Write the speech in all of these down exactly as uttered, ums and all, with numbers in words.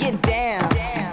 Get down.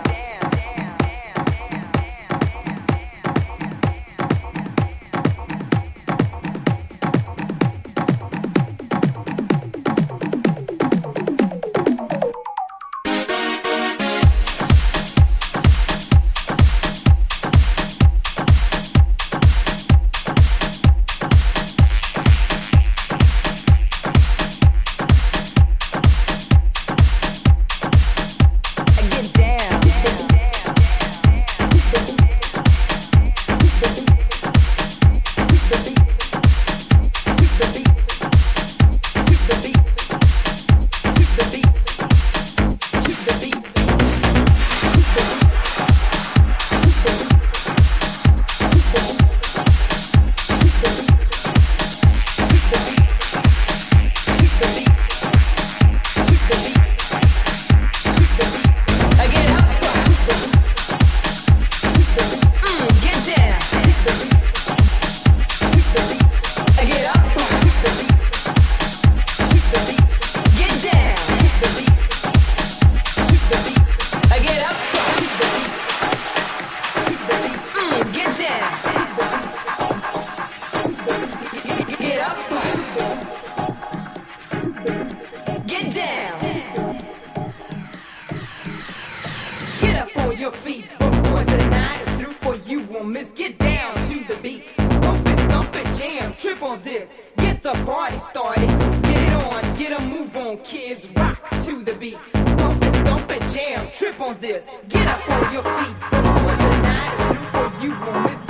Your feet before the night is through, for you won't miss. Get down to the beat, bump it, stomp it, jam, trip on this, get the party started, get it on, get a move on, kids, rock to the beat, bump it, stomp it, jam, trip on this, get up on your feet before the night is through, for you won't miss.